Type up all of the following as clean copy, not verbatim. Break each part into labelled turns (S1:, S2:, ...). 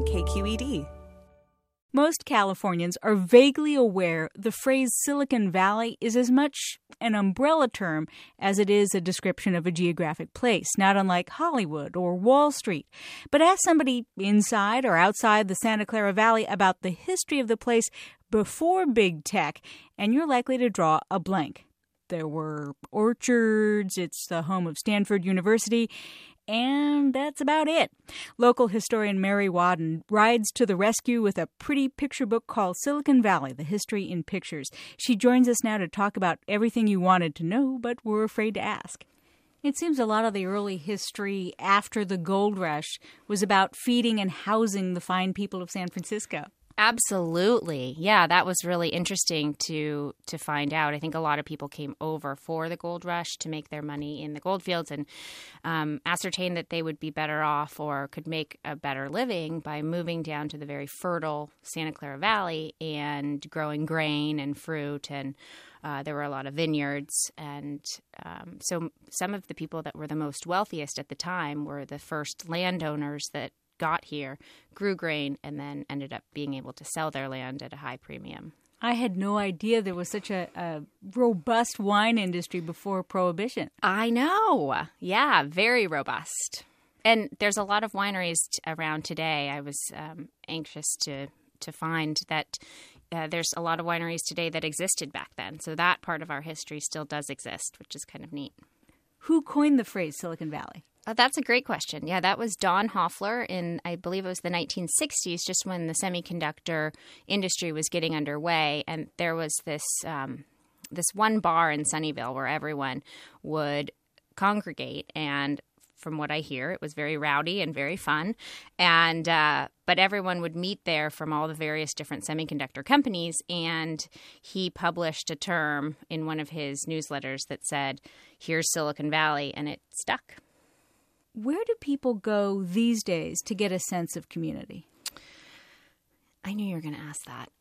S1: KQED.
S2: Most Californians are vaguely aware the phrase Silicon Valley is as much an umbrella term as it is a description of a geographic place, not unlike Hollywood or Wall Street. But ask somebody inside or outside the Santa Clara Valley about the history of the place before big tech, and you're likely to draw a blank. There were orchards, it's the home of Stanford University, and that's about it. Local historian Mary Wadden rides to the rescue with a pretty picture book called Silicon Valley, The History in Pictures. She joins us now to talk about everything you wanted to know but were afraid to ask. It seems a lot of the early history after the gold rush was about feeding and housing the fine people of San Francisco.
S3: Absolutely. Yeah, that was really interesting to find out. I think a lot of people came over for the gold rush to make their money in the gold fields and ascertained that they would be better off or could make a better living by moving down to the very fertile Santa Clara Valley and growing grain and fruit. And there were a lot of vineyards. And so some of the people that were the most wealthiest at the time were the first landowners that got here, grew grain, and then ended up being able to sell their land at a high premium.
S2: I had no idea there was such a robust wine industry before Prohibition.
S3: I know. Yeah, very robust. And there's a lot of wineries around today. I was anxious to find that there's a lot of wineries today that existed back then. So that part of our history still does exist, which is kind of neat.
S2: Who coined the phrase Silicon Valley?
S3: That's a great question. Yeah, that was Don Hoffler in, I believe it was the 1960s, just when the semiconductor industry was getting underway. And there was this one bar in Sunnyvale where everyone would congregate. And from what I hear, it was very rowdy and very fun. And but everyone would meet there from all the various different semiconductor companies. And he published a term in one of his newsletters that said, "Here's Silicon Valley," and it stuck.
S2: Where do people go these days to get a sense of community?
S3: I knew you were going to ask that.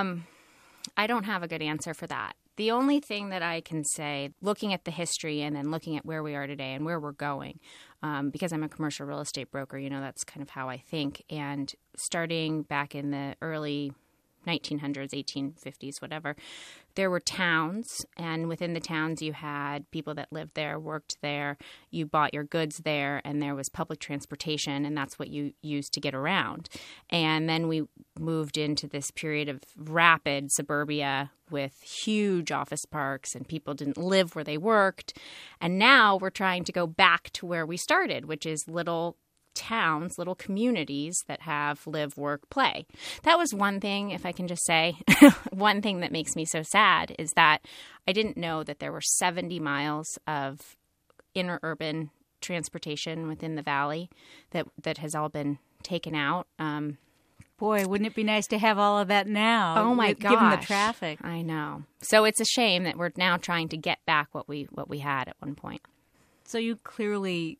S3: I don't have a good answer for that. The only thing that I can say, looking at the history and then looking at where we are today and where we're going, because I'm a commercial real estate broker, that's kind of how I think. And starting back in the early 1900s, 1850s, whatever, there were towns, and within the towns you had people that lived there, worked there, you bought your goods there, and there was public transportation, and that's what you used to get around. And then we moved into this period of rapid suburbia with huge office parks, and people didn't live where they worked. And now we're trying to go back to where we started, which is little towns, little communities that have live, work, play. That was one thing, if I can just say, one thing that makes me so sad is that I didn't know that there were 70 miles of interurban transportation within the valley that has all been taken out.
S2: Boy, wouldn't it be nice to have all of that now?
S3: Oh my gosh.
S2: Given the traffic.
S3: I know. So it's a shame that we're now trying to get back what we had at one point.
S2: So you clearly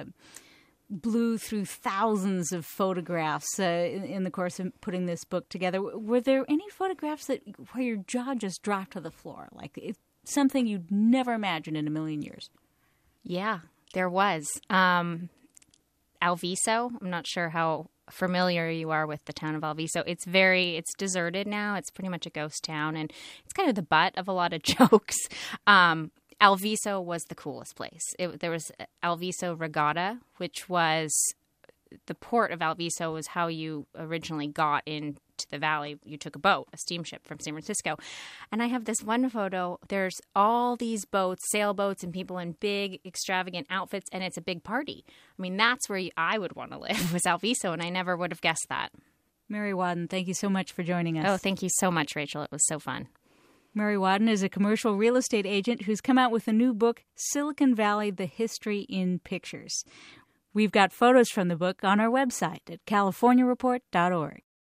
S2: blew through thousands of photographs in the course of putting this book together. Were there any photographs where your jaw just dropped to the floor? Like it's something you'd never imagined in a million years?
S3: Yeah, there was. Alviso, I'm not sure how familiar you are with the town of Alviso. It's deserted now. It's pretty much a ghost town, and it's kind of the butt of a lot of jokes. Alviso was the coolest place. There was Alviso Regatta, which was the port of Alviso was how you originally got into the valley. You took a boat, a steamship from San Francisco. And I have this one photo. There's all these boats, sailboats, and people in big, extravagant outfits, and it's a big party. I mean, that's where I would want to live, was Alviso, and I never would have guessed that.
S2: Mary Wadden, thank you so much for joining us.
S3: Oh, thank you so much, Rachel. It was so fun.
S2: Mary Wadden is a commercial real estate agent who's come out with a new book, Silicon Valley, The History in Pictures. We've got photos from the book on our website at californiareport.org.